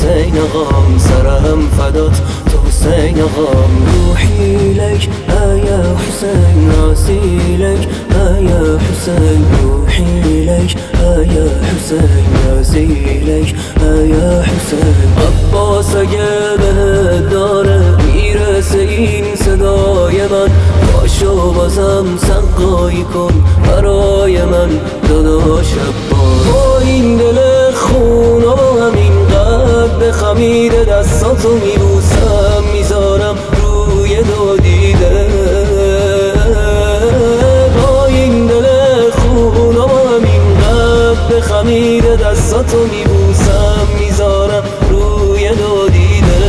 حسین آقام، سرم فدات تو حسین آقام. روحی لک یا حسین، راسي لك يا حسين، روحي لك يا حسين، راسي لك يا حسین. عباس اگه بهت داره میرسه این صدای من، باشو بازم سقایی کن برای من داداش عباس. با این دل خون و با همین قد خمیده دستاتو میبوسم، میذارم روی دو دیده. با این دل خون و با همین قد خمیده دستاتو میبوسم، میذارم روی دو دیده.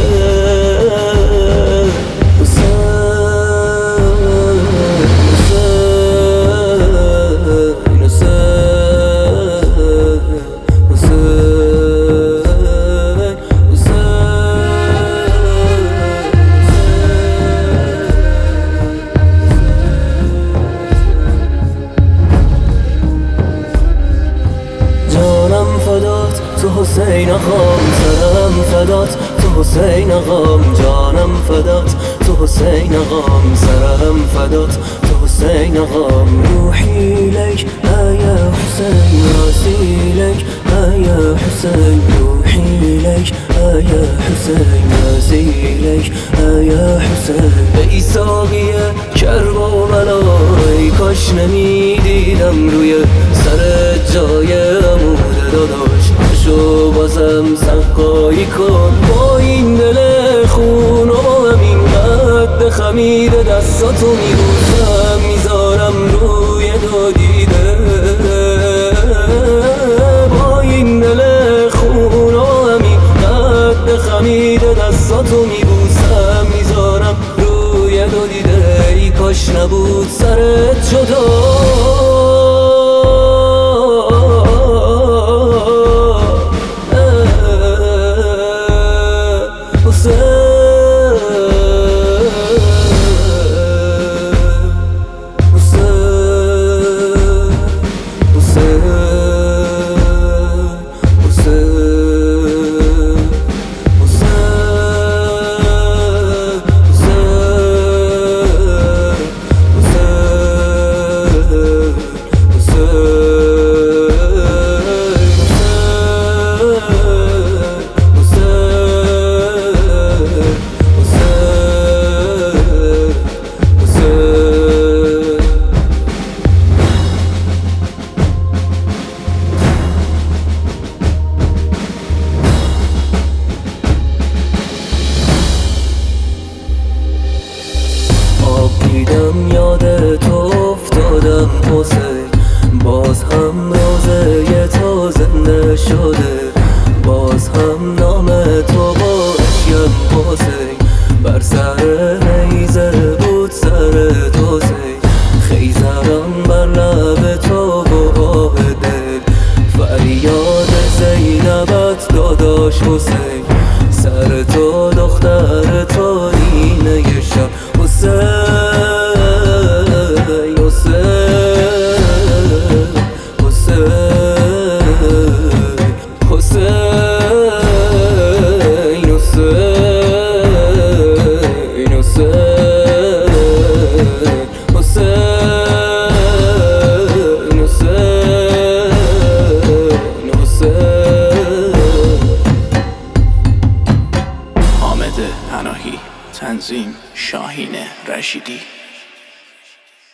تو حسین آقام، سرم فدات تو حسین آقام، جانم فدات تو حسین آقام، سرم فدات تو حسین آقام. روحی لک یا حسین، راسي لك یا حسین، روحی لک یا حسین، راسي لك یا حسین. ای ساقی کربلا، ای کاش نمیدیدم روی سر جای عمود داداش، باشو بازم سقایی کن. با این دل خون و با همین قد خمیده دستاتو میبوسم، میذارم روی دو دیده. با این دل خون و با همین قد خمیده دستاتو میبوسم، میذارم روی دو دیده. ای کاش نبود سرت جدا، دیدم یادت افتادم حسین، باز هم روزه تو زنده شده، باز هم نام تو با اشیم حسین. بر سر نیزه بود سرت حسین، خیزران بر لب تو و آه دل، فریاد زینبت داداش حسین. سر تو دختر تو اینه شب حسین، تنظیم شاهین رشیدی.